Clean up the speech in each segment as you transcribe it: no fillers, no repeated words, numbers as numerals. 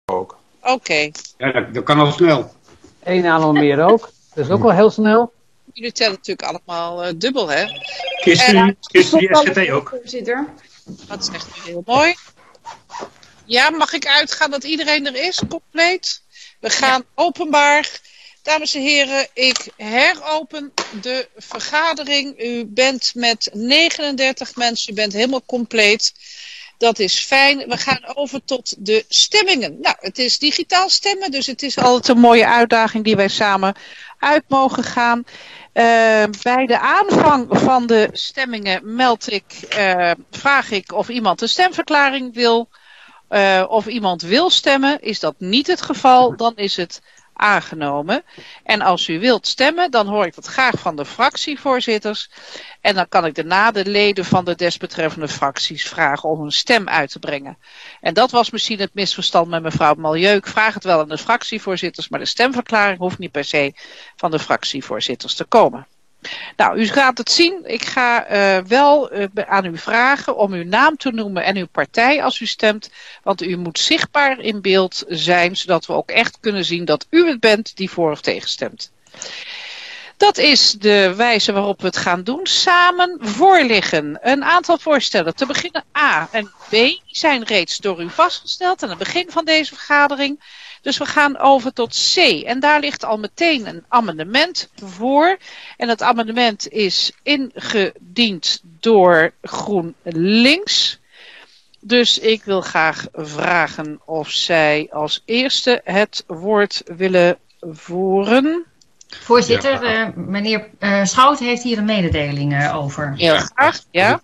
ook. Oké. Ja, dat kan al snel. 1 aantal meer ook. Dat is ook wel heel snel. Jullie tellen natuurlijk allemaal dubbel, hè? Is die SGT ook? Voorzitter. Dat is echt heel mooi. Ja, mag ik uitgaan dat iedereen er is, compleet? We gaan openbaar. Dames en heren, ik heropen de vergadering. U bent met 39 mensen, u bent helemaal compleet. Dat is fijn. We gaan over tot de stemmingen. Nou, het is digitaal stemmen, dus het is altijd een mooie uitdaging die wij samen uit mogen gaan. Bij de aanvang van de stemmingen vraag ik of iemand een stemverklaring wil. Of iemand wil stemmen. Is dat niet het geval, dan is het aangenomen. En als u wilt stemmen, dan hoor ik dat graag van de fractievoorzitters. En dan kan ik daarna de leden van de desbetreffende fracties vragen om een stem uit te brengen. En dat was misschien het misverstand met mevrouw Milieu. Ik vraag het wel aan de fractievoorzitters, maar de stemverklaring hoeft niet per se van de fractievoorzitters te komen. Nou, u gaat het zien. Ik ga wel aan u vragen om uw naam te noemen en uw partij als u stemt. Want u moet zichtbaar in beeld zijn, zodat we ook echt kunnen zien dat u het bent die voor of tegen stemt. Dat is de wijze waarop we het gaan doen. Samen voorliggen een aantal voorstellen. Te beginnen A en B die zijn reeds door u vastgesteld aan het begin van deze vergadering. Dus we gaan over tot C. En daar ligt al meteen een amendement voor. En het amendement is ingediend door GroenLinks. Dus ik wil graag vragen of zij als eerste het woord willen voeren. Voorzitter, meneer Schout heeft hier een mededeling over. Heel graag, ja.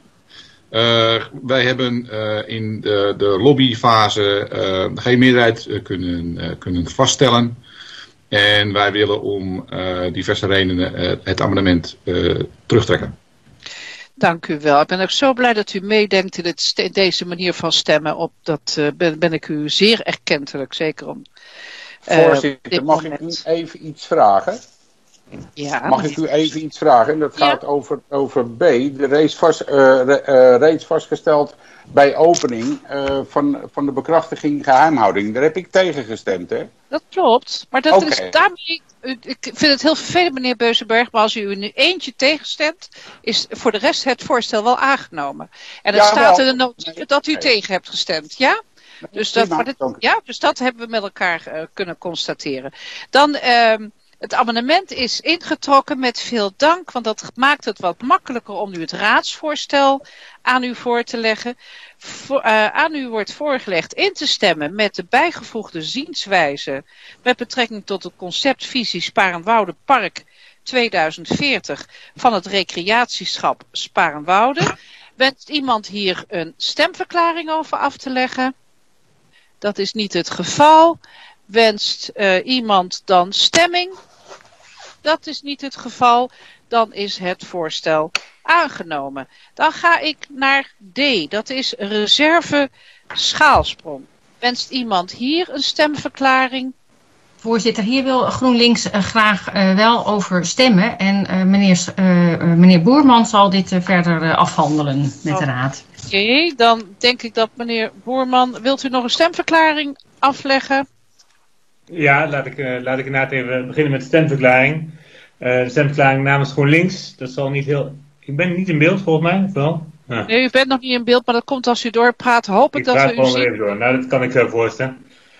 Wij hebben in de lobbyfase geen meerderheid kunnen vaststellen. En wij willen om diverse redenen het amendement terugtrekken. Dank u wel. Ik ben ook zo blij dat u meedenkt in deze manier van stemmen. Dat ben ik u zeer erkentelijk, zeker om... Voorzitter, mag ik u even iets vragen? Ja. Mag ik u even iets vragen? En dat gaat over B. Reeds vastgesteld bij opening van de bekrachtiging geheimhouding. Daar heb ik tegen gestemd, hè? Dat klopt. Maar dat is daarmee... Ik vind het heel vervelend, meneer Beuzenberg, maar als u nu eentje tegenstemt, is voor de rest het voorstel wel aangenomen. En het staat in de notitie dat u tegen hebt gestemd, ja? Dus dat hebben we met elkaar kunnen constateren. Dan... Het amendement is ingetrokken met veel dank, want dat maakt het wat makkelijker om nu het raadsvoorstel aan u voor te leggen. Aan u wordt voorgelegd in te stemmen met de bijgevoegde zienswijze met betrekking tot het conceptvisie Sparenwoude Park 2040 van het recreatieschap Sparenwoude. Wenst iemand hier een stemverklaring over af te leggen? Dat is niet het geval. Wenst iemand dan stemming? Dat is niet het geval. Dan is het voorstel aangenomen. Dan ga ik naar D. Dat is reserve schaalsprong. Wenst iemand hier een stemverklaring? Voorzitter, hier wil GroenLinks graag wel over stemmen. En meneer Boerman zal dit verder afhandelen met de raad. Oké, dan denk ik dat meneer Boerman... Wilt u nog een stemverklaring afleggen? Ja, laat ik inderdaad even beginnen met de stemverklaring. De stemverklaring namens GroenLinks. Dat zal niet heel... Ik ben niet in beeld volgens mij, of wel? Ja. Nee, u bent nog niet in beeld, maar dat komt als u doorpraat. Hoop ik dat we u zien. Ik praat gewoon even door. Nou, dat kan ik zo voorstellen.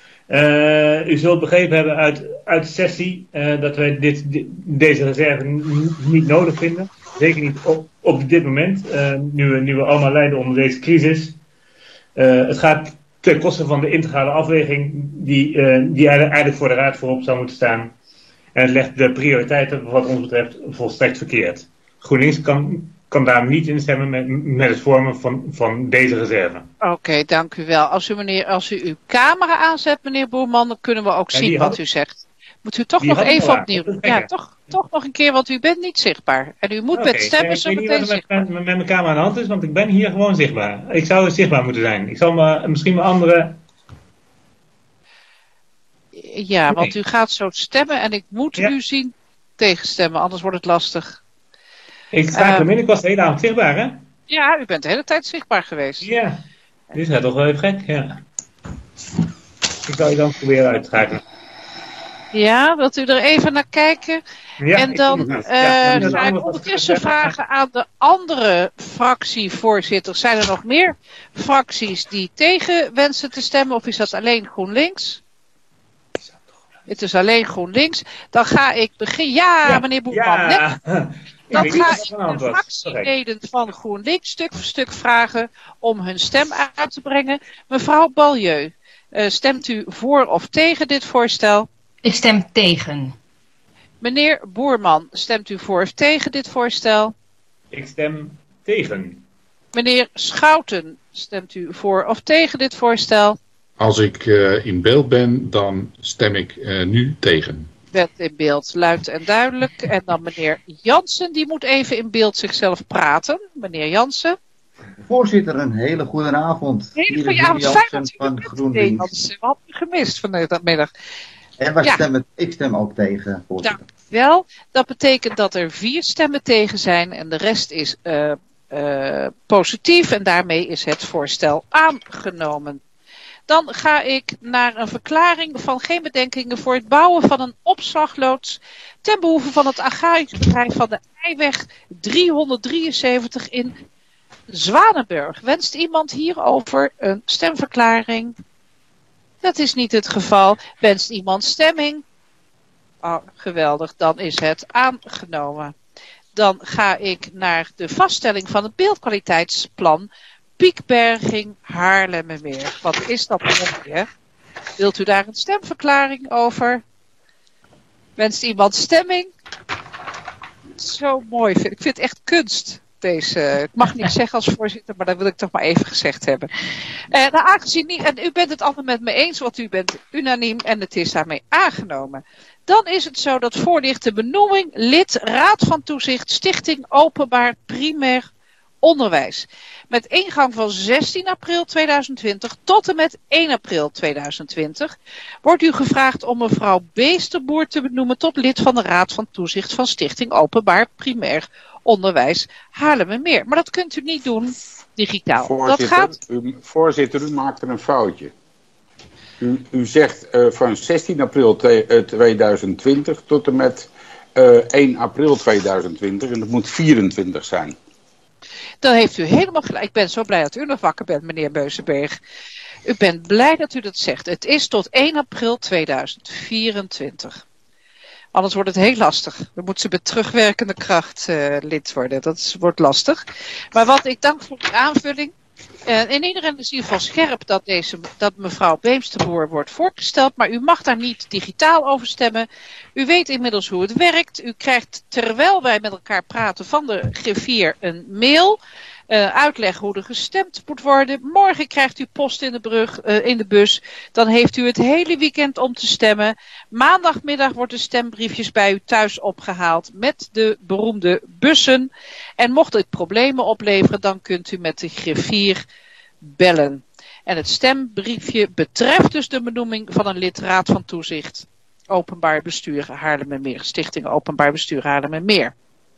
U zult begrepen hebben uit de sessie dat wij deze reserve niet nodig vinden. Zeker niet op dit moment, nu we allemaal lijden onder deze crisis. Het gaat ten koste van de integrale afweging die eigenlijk voor de Raad voorop zou moeten staan. En het legt de prioriteiten wat ons betreft volstrekt verkeerd. GroenLinks kan daar niet instemmen met het vormen van deze reserve. Oké, dank u wel. Als u uw camera aanzet, meneer Boerman, dan kunnen we ook zien wat u zegt. Moet u toch nog even opnieuw doen. Ja, toch nog een keer, want u bent niet zichtbaar. En u moet met stemmen zo meteen zichtbaar. Ik weet niet wat er met mijn camera aan de hand is, want ik ben hier gewoon zichtbaar. Ik zou zichtbaar moeten zijn. Ik zal misschien mijn andere... Ja, want u gaat zo stemmen en ik moet u zien tegenstemmen, anders wordt het lastig. Ik sta hem in, ik was de hele avond zichtbaar, hè? Ja, u bent de hele tijd zichtbaar geweest. Ja, dit gaat toch wel even gek, ja. Ik zal je dan proberen uit te schakelen. Ja, wilt u er even naar kijken? Ja, en dan ga ik ondertussen vragen aan de andere fractievoorzitters. Zijn er nog meer fracties die tegen wensen te stemmen? Of is dat alleen GroenLinks? Het is alleen GroenLinks. Dan ga ik beginnen. Ja, meneer Boerman. Ja. Dan ga ik de fractieleden van GroenLinks stuk voor stuk vragen om hun stem uit te brengen. Mevrouw Balieu, stemt u voor of tegen dit voorstel? Ik stem tegen. Meneer Boerman, stemt u voor of tegen dit voorstel? Ik stem tegen. Meneer Schouten, stemt u voor of tegen dit voorstel? Als ik in beeld ben, dan stem ik nu tegen. Bent in beeld, luid en duidelijk. En dan meneer Jansen, die moet even in beeld zichzelf praten. Meneer Jansen. Voorzitter, een hele goede avond. Hele goede avond. Fijn van GroenLinks. We hadden u gemist vanmiddag. En ik stem ook tegen, voorzitter. Wel, dat betekent dat er 4 stemmen tegen zijn en de rest is positief en daarmee is het voorstel aangenomen. Dan ga ik naar een verklaring van geen bedenkingen voor het bouwen van een opslagloods ten behoeve van het agrarisch bedrijf van de Eiweg 373 in Zwanenburg. Wenst iemand hierover een stemverklaring? Dat is niet het geval. Wenst iemand stemming? Oh, geweldig, dan is het aangenomen. Dan ga ik naar de vaststelling van het beeldkwaliteitsplan Piekberging Haarlemmermeer. Wat is dat mooi, Wilt u daar een stemverklaring over? Wenst iemand stemming? Zo mooi. Ik vind het echt kunst. Ik mag niet zeggen als voorzitter, maar dat wil ik toch maar even gezegd hebben. Aangezien niet, en u bent het allemaal met me eens, want u bent unaniem en het is daarmee aangenomen. Dan is het zo dat voor ligt de benoeming lid Raad van Toezicht Stichting Openbaar Primair Onderwijs. Met ingang van 16 april 2020 tot en met 1 april 2020 wordt u gevraagd om mevrouw Beesterboer te benoemen tot lid van de Raad van Toezicht van Stichting Openbaar Primair Onderwijs Haarlemmermeer. Maar dat kunt u niet doen digitaal. Voorzitter, u maakt er een foutje. U zegt van 16 april 2020 tot en met 1 april 2020 en dat moet 24 zijn. Dan heeft u helemaal gelijk. Ik ben zo blij dat u nog wakker bent, meneer Beuzenberg. U bent blij dat u dat zegt. Het is tot 1 april 2024. Anders wordt het heel lastig. Dan moet ze met terugwerkende kracht lid worden. Dat wordt lastig. Maar wat ik dank voor de aanvulling. In iedereen is in ieder geval scherp dat mevrouw Beemsterboer wordt voorgesteld. Maar u mag daar niet digitaal over stemmen. U weet inmiddels hoe het werkt. U krijgt terwijl wij met elkaar praten van de griffier een mail. Uitleg hoe er gestemd moet worden. Morgen krijgt u post in de bus. Dan heeft u het hele weekend om te stemmen. Maandagmiddag worden stembriefjes bij u thuis opgehaald met de beroemde bussen. En mocht dit problemen opleveren, dan kunt u met de griffier bellen. En het stembriefje betreft dus de benoeming van een lid Raad van Toezicht Openbaar Bestuur Haarlemmermeer. Stichting Openbaar Bestuur Haarlemmermeer.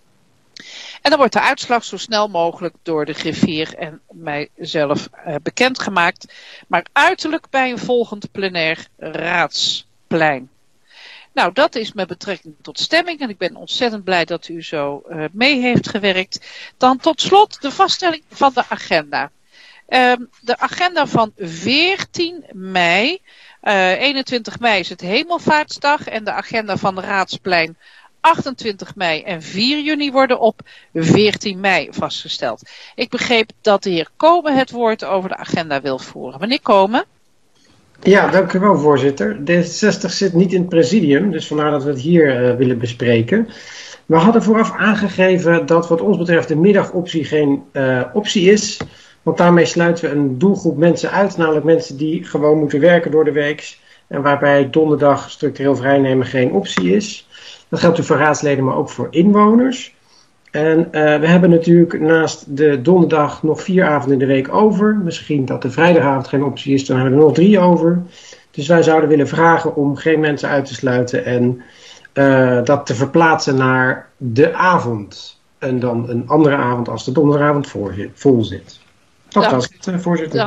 En dan wordt de uitslag zo snel mogelijk door de griffier en mijzelf bekendgemaakt. Maar uiterlijk bij een volgend plenair raadsplein. Nou, dat is met betrekking tot stemming. En ik ben ontzettend blij dat u zo mee heeft gewerkt. Dan tot slot de vaststelling van de agenda. De agenda van 14 mei. 21 mei is het Hemelvaartsdag. En de agenda van de Raadsplein 28 mei en 4 juni worden op 14 mei vastgesteld. Ik begreep dat de heer Komen het woord over de agenda wil voeren. Meneer Komen? Ja, dank u wel, voorzitter. D66 zit niet in het presidium, dus vandaar dat we het hier willen bespreken. We hadden vooraf aangegeven dat wat ons betreft de middagoptie geen optie is. Want daarmee sluiten we een doelgroep mensen uit, namelijk mensen die gewoon moeten werken door de week. En waarbij donderdag structureel vrijnemen geen optie is. Dat geldt dus voor raadsleden, maar ook voor inwoners. En we hebben natuurlijk naast de donderdag nog 4 avonden in de week over. Misschien dat de vrijdagavond geen optie is, dan hebben we er nog 3 over. Dus wij zouden willen vragen om geen mensen uit te sluiten en dat te verplaatsen naar de avond. En dan een andere avond als de donderdagavond vol zit. Dat was het, voorzitter.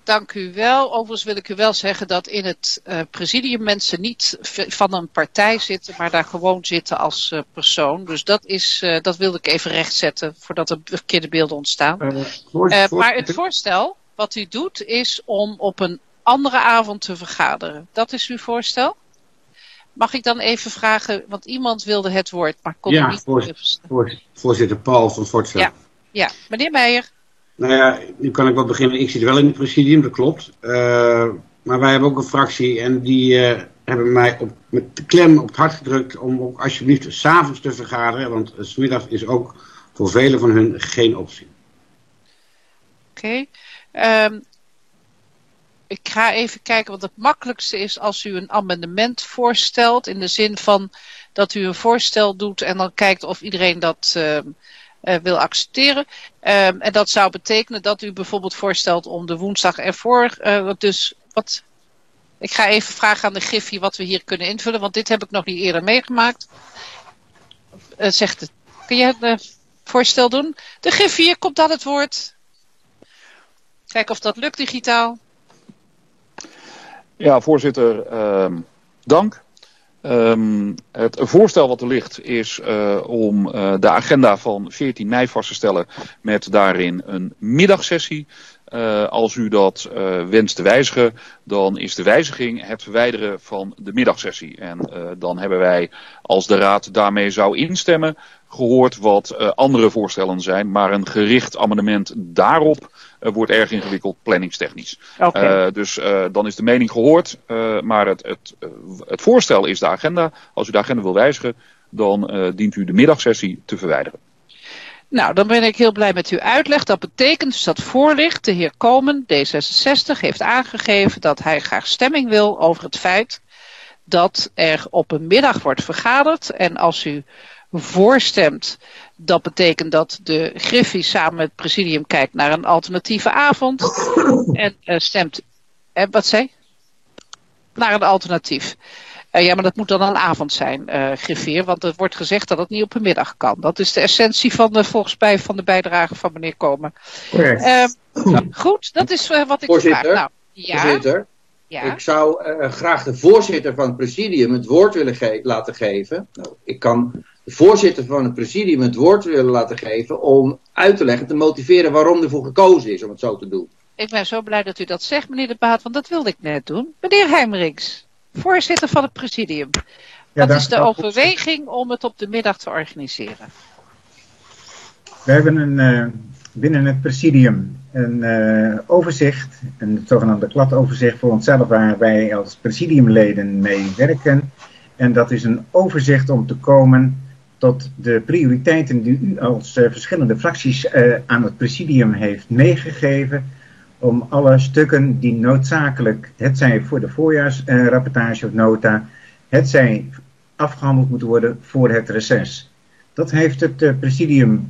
Dank u wel. Overigens wil ik u wel zeggen dat in het presidium mensen niet van een partij zitten, maar daar gewoon zitten als persoon. Dus dat wilde ik even rechtzetten voordat er verkeerde beelden ontstaan. Maar het voorstel wat u doet is om op een andere avond te vergaderen. Dat is uw voorstel? Mag ik dan even vragen, want iemand wilde het woord, maar kon er niet. Voorzitter Paul van Voortstel. Ja, meneer Meijer. Nou ja, nu kan ik wel beginnen. Ik zit wel in het presidium, dat klopt. Maar wij hebben ook een fractie en die hebben mij met de klem op het hart gedrukt om ook alsjeblieft 's avonds te vergaderen. Want 's middags is ook voor velen van hun geen optie. Oké. Ik ga even kijken wat het makkelijkste is als u een amendement voorstelt. In de zin van dat u een voorstel doet en dan kijkt of iedereen dat wil accepteren. En dat zou betekenen dat u bijvoorbeeld voorstelt om de woensdag ervoor. Ik ga even vragen aan de Griffie wat we hier kunnen invullen. Want dit heb ik nog niet eerder meegemaakt. Kun je het voorstel doen? De Griffie, hier komt dan het woord. Kijk of dat lukt digitaal. Ja, voorzitter, dank. Het voorstel wat er ligt is om de agenda van 14 mei vast te stellen met daarin een middagsessie. Als u dat wenst te wijzigen, dan is de wijziging het verwijderen van de middagsessie. En dan hebben wij, als de Raad daarmee zou instemmen, gehoord wat andere voorstellen zijn. Maar een gericht amendement daarop wordt erg ingewikkeld planningstechnisch. Okay. Dus dan is de mening gehoord. Maar het voorstel is de agenda. Als u de agenda wil wijzigen, dan dient u de middagsessie te verwijderen. Nou, dan ben ik heel blij met uw uitleg. Dat betekent dus dat voorligt, de heer Komen, D66, heeft aangegeven dat hij graag stemming wil over het feit dat er op een middag wordt vergaderd. En als u voorstemt, dat betekent dat de Griffie samen met het presidium kijkt naar een alternatieve avond. En stemt, wat zei? Naar een alternatief. Ja, maar dat moet dan een avond zijn, Griffier, want er wordt gezegd dat het niet op een middag kan. Dat is de essentie volgens mij van de bijdrage van meneer Komen. Goed, dat is wat ik vraag. Nou, Voorzitter, ik zou graag de voorzitter van het presidium het woord willen laten geven. Nou, ik kan de voorzitter van het presidium het woord willen laten geven om uit te leggen, te motiveren waarom ervoor gekozen is om het zo te doen. Ik ben zo blij dat u dat zegt, meneer De Baat, want dat wilde ik net doen. Meneer Heijmerings, voorzitter van het presidium. Wat is de overweging om het op de middag te organiseren? We hebben binnen het presidium een overzicht, een zogenaamde kladoverzicht voor onszelf, waar wij als presidiumleden mee werken. En dat is een overzicht om te komen tot de prioriteiten die u als verschillende fracties aan het presidium heeft meegegeven. Om alle stukken die noodzakelijk, hetzij voor de voorjaarsrapportage of nota, hetzij afgehandeld moeten worden voor het reces. Dat heeft het presidium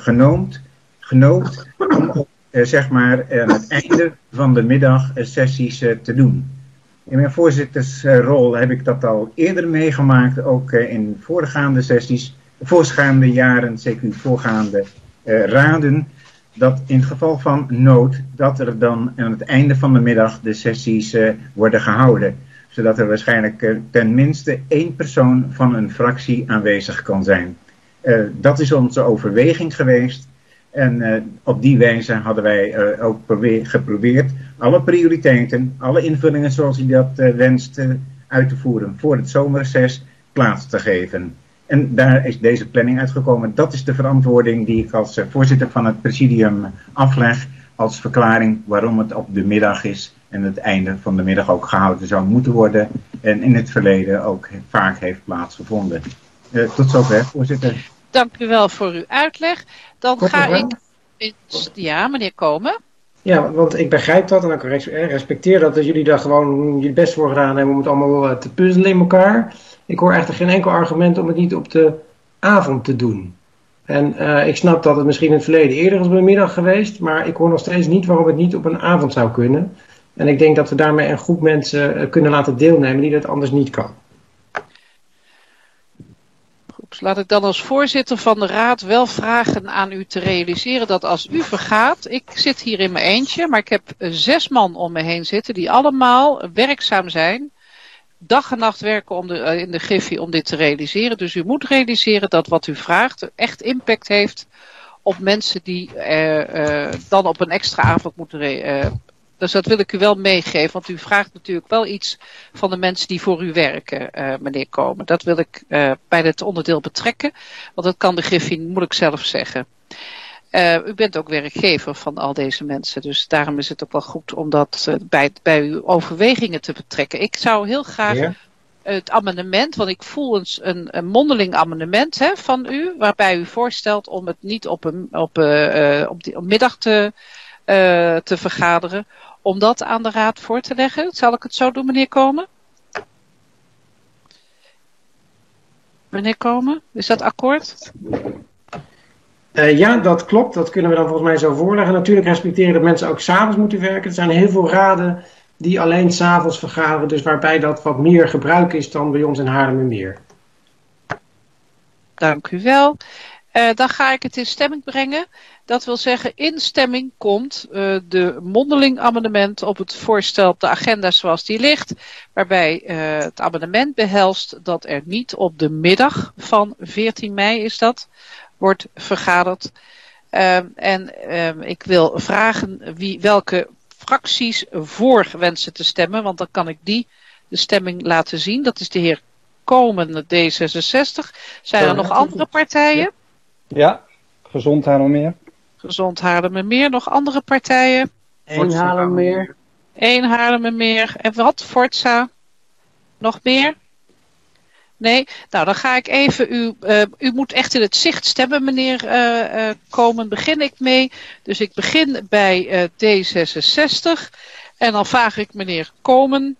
genoopt om op, zeg maar aan het einde van de middag sessies te doen. In mijn voorzittersrol heb ik dat al eerder meegemaakt, ook in voorgaande sessies, voorgaande jaren, zeker voorgaande raden, dat in het geval van nood, dat er dan aan het einde van de middag de sessies worden gehouden. Zodat er waarschijnlijk tenminste 1 persoon van een fractie aanwezig kan zijn. Dat is onze overweging geweest. En op die wijze hadden wij ook geprobeerd alle prioriteiten, alle invullingen zoals u dat wenst uit te voeren voor het zomerreces plaats te geven. En daar is deze planning uitgekomen. Dat is de verantwoording die ik als voorzitter van het presidium afleg als verklaring waarom het op de middag is en het einde van de middag ook gehouden zou moeten worden en in het verleden ook vaak heeft plaatsgevonden. Tot zover, voorzitter. Dank u wel voor uw uitleg. Dan ga ik... Ja, meneer Komen. Ja, want ik begrijp dat en ik respecteer dat jullie daar gewoon je best voor gedaan hebben om het allemaal te puzzelen in elkaar. Ik hoor echt geen enkel argument om het niet op de avond te doen. En ik snap dat het misschien in het verleden eerder is op een middag geweest, maar ik hoor nog steeds niet waarom het niet op een avond zou kunnen. En ik denk dat we daarmee een groep mensen kunnen laten deelnemen die dat anders niet kan. Goed. laat ik dan als voorzitter van de raad wel vragen aan u te realiseren dat als u vergaat, ik zit hier in mijn eentje, maar ik heb 6 man om me heen zitten die allemaal werkzaam zijn, dag en nacht werken in de Griffie om dit te realiseren. Dus u moet realiseren dat wat u vraagt echt impact heeft op mensen die dan op een extra avond moeten dus dat wil ik u wel meegeven, want u vraagt natuurlijk wel iets van de mensen die voor u werken, meneer Komen. Dat wil ik bij het onderdeel betrekken, want dat kan de Griffie moeilijk zelf zeggen. U bent ook werkgever van al deze mensen, dus daarom is het ook wel goed om dat bij uw overwegingen te betrekken. Ik zou heel graag het amendement, want ik voel een mondeling amendement van u, waarbij u voorstelt om het niet op middag te vergaderen, om dat aan de raad voor te leggen. Zal ik het zo doen, meneer Komen? Meneer Komen, is dat akkoord? Ja, dat klopt. Dat kunnen we dan volgens mij zo voorleggen. Natuurlijk respecteren dat mensen ook 's avonds moeten werken. Er zijn heel veel raden die alleen 's avonds vergaderen, dus waarbij dat wat meer gebruik is dan bij ons in Haarlemmermeer. Dank u wel. Dan ga ik het in stemming brengen. Dat wil zeggen, in stemming komt de mondeling amendement op het voorstel op de agenda zoals die ligt. Waarbij het amendement behelst dat er niet op de middag van 14 mei is dat, wordt vergaderd. Ik wil vragen welke fracties voor wensen te stemmen, want dan kan ik de stemming laten zien. Dat is de heer Komen, D66. Zijn er nog andere partijen? Ja, Gezond Haarlemmermeer. Gezond Haarlemmermeer. Nog andere partijen? 1 Haarlemmermeer. 1 Haarlemmermeer. En wat? Forza? Nog meer? Nee? Nou, dan ga ik even u moet echt in het zicht stemmen, meneer Komen. Begin ik mee. Dus ik begin bij D66. En dan vraag ik meneer Komen.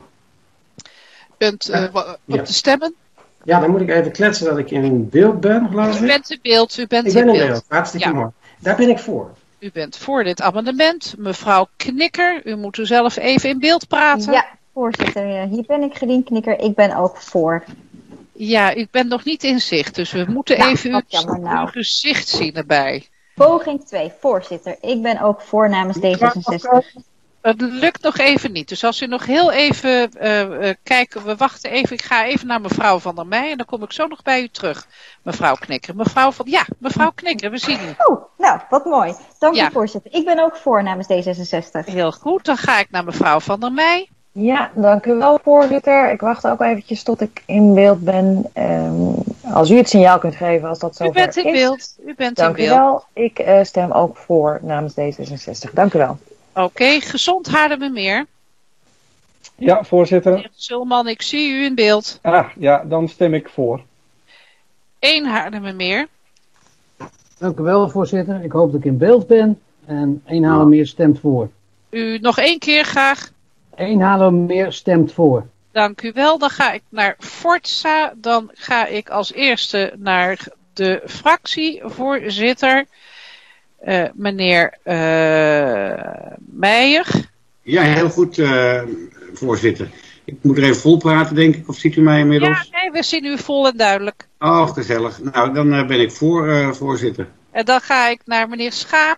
Bent op te stemmen? Ja, dan moet ik even kletsen dat ik in beeld ben, geloof ik. U bent in beeld. Ik ben in beeld. Hartstikke mooi. Daar ben ik voor. U bent voor dit amendement. Mevrouw Knikker, u moet u zelf even in beeld praten. Ja, voorzitter. Hier ben ik, Gedien Knikker. Ik ben ook voor. Ja, u bent nog niet in zicht, dus we moeten even uw gezicht zien erbij. Poging 2, voorzitter. Ik ben ook voor namens D66. Het lukt nog even niet. Dus als u nog heel even kijkt, we wachten even. Ik ga even naar mevrouw Van der Meij en dan kom ik zo nog bij u terug. Mevrouw Knikker. Mevrouw Knikker, we zien u. Oh, nou, wat mooi. Dank u, voorzitter. Ik ben ook voor namens D66. Heel goed, dan ga ik naar mevrouw Van der Meij. Ja, dank u wel, voorzitter. Ik wacht ook eventjes tot ik in beeld ben. Als u het signaal kunt geven als dat zover is. U bent in beeld. Dank u wel. Ik stem ook voor namens D66. Dank u wel. Oké, Gezond Haarlemmermeer. Ja, voorzitter. Meneer Zulman, ik zie u in beeld. Ja, dan stem ik voor. 1 Haarlemmermeer. Dank u wel, voorzitter. Ik hoop dat ik in beeld ben. En 1 Haarlemmermeer stemt voor. U nog 1 keer graag. 1 Haarlemmermeer stemt voor. Dank u wel. Dan ga ik naar Forza. Dan ga ik als eerste naar de fractievoorzitter. Meneer Meijer. Ja, heel goed, voorzitter. Ik moet er even vol praten, denk ik. Of ziet u mij inmiddels? Ja, nee, we zien u vol en duidelijk. Oh, gezellig. Nou, dan ben ik voor, voorzitter. En dan ga ik naar meneer Schaap.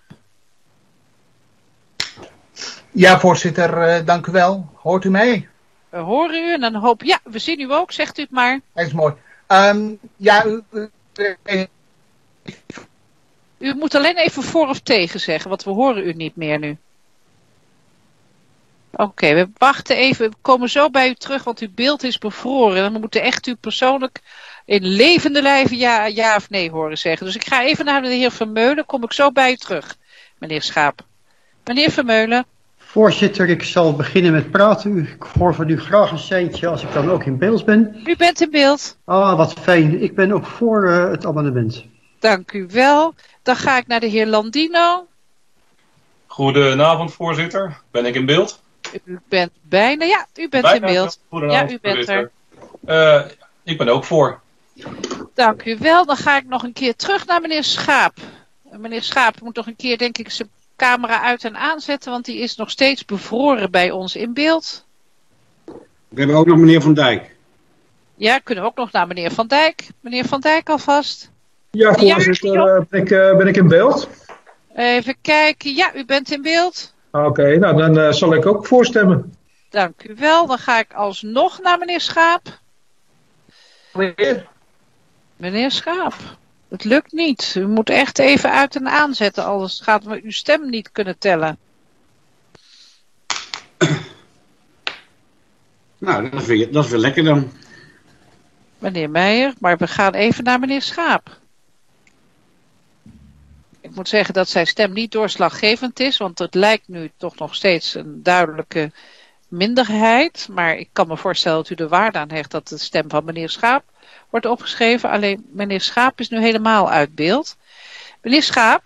Ja, voorzitter, dank u wel. Hoort u mij? We horen u en dan hoop... Ja, we zien u ook, zegt u het maar. Dat is mooi. U moet alleen even voor of tegen zeggen, want we horen u niet meer nu. Oké, we wachten even. We komen zo bij u terug, want uw beeld is bevroren. En we moeten echt u persoonlijk in levende lijven ja of nee horen zeggen. Dus ik ga even naar de heer Vermeulen. Kom ik zo bij u terug, meneer Schaap. Meneer Vermeulen. Voorzitter, ik zal beginnen met praten. Ik hoor van u graag een seintje als ik dan ook in beeld ben. U bent in beeld. Ah, wat fijn. Ik ben ook voor het amendement. Dank u wel. Dan ga ik naar de heer Landino. Goedenavond, voorzitter. Ben ik in beeld? U bent bijna. Ja, u bent in beeld. Goedenavond, ja, u bent voorzitter. Ik ben ook voor. Dank u wel. Dan ga ik nog een keer terug naar meneer Schaap. Meneer Schaap moet nog een keer, denk ik, zijn camera uit en aanzetten, want die is nog steeds bevroren bij ons in beeld. We hebben ook nog meneer Van Dijk. Ja, kunnen we ook nog naar meneer Van Dijk. Meneer Van Dijk alvast. Ja, voorzitter, ben ik in beeld? Even kijken. Ja, u bent in beeld. Oké, nou dan zal ik ook voorstemmen. Dank u wel. Dan ga ik alsnog naar meneer Schaap. Meneer Schaap, het lukt niet. U moet echt even uit en aanzetten, anders gaat we uw stem niet kunnen tellen. Nou, dat is weer lekker dan. Meneer Meijer, maar we gaan even naar meneer Schaap. Ik moet zeggen dat zijn stem niet doorslaggevend is, want het lijkt nu toch nog steeds een duidelijke minderheid. Maar ik kan me voorstellen dat u er waarde aan hecht dat de stem van meneer Schaap wordt opgeschreven. Alleen meneer Schaap is nu helemaal uit beeld. Meneer Schaap?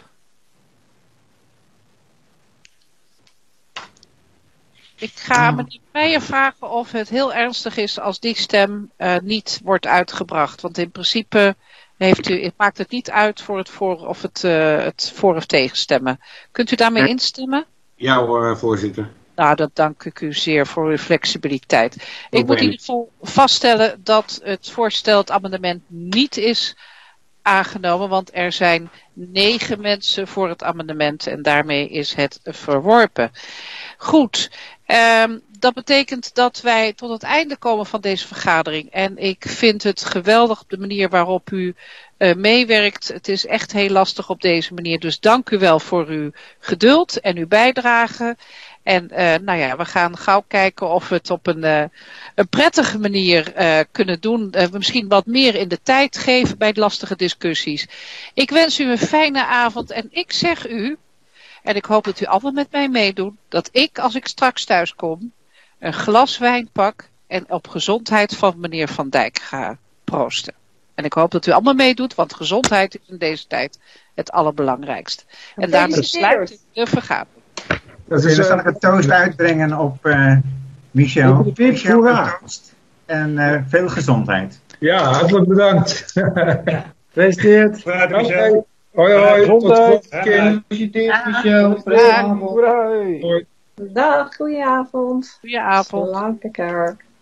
Ik ga meneer Meijer vragen of het heel ernstig is als die stem niet wordt uitgebracht. Want in principe het maakt het niet uit voor het voor of tegenstemmen. Kunt u daarmee instemmen? Ja hoor, voorzitter. Nou, dat dank ik u zeer voor uw flexibiliteit. Ik moet in ieder geval vaststellen dat het amendement niet is aangenomen, want er zijn 9 mensen voor het amendement en daarmee is het verworpen. Goed, dat betekent dat wij tot het einde komen van deze vergadering. En ik vind het geweldig op de manier waarop u meewerkt. Het is echt heel lastig op deze manier. Dus dank u wel voor uw geduld en uw bijdrage. En we gaan gauw kijken of we het op een prettige manier kunnen doen. Misschien wat meer in de tijd geven bij lastige discussies. Ik wens u een fijne avond en ik zeg u, en ik hoop dat u allemaal met mij meedoet, dat ik als ik straks thuis kom een glas wijn pak en op gezondheid van meneer Van Dijk ga proosten. En ik hoop dat u allemaal meedoet, want gezondheid is in deze tijd het allerbelangrijkst. En daarmee sluit ik de vergadering. Dus we zullen een toast uitbrengen op Michel. Michel toast. En veel gezondheid. Ja, hartelijk bedankt. Gefeliciteerd. Michel. Hoi. Tot de volgende keer. Gefeliciteerd Michel. Dag, goedenavond. Goedenavond. Belangrijk kerk.